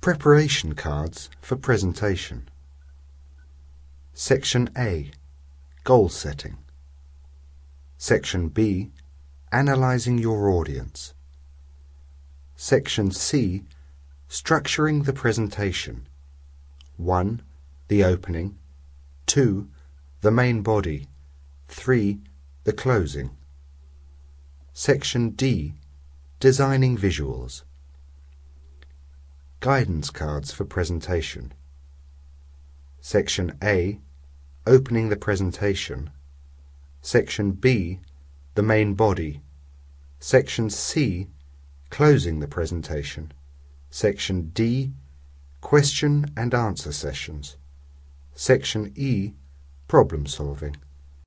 Preparation cards for presentation. Section A, Goal setting. Section B, Analyzing your audience. Section C, Structuring the presentation. 1. The opening. 2. The main body. 3. The closing. Section D, Designing visuals. Guidance cards for presentation. Section A, Opening the presentation. Section B, the main body. Section C, Closing the presentation. Section D, Question and answer sessions. Section E, Problem solving.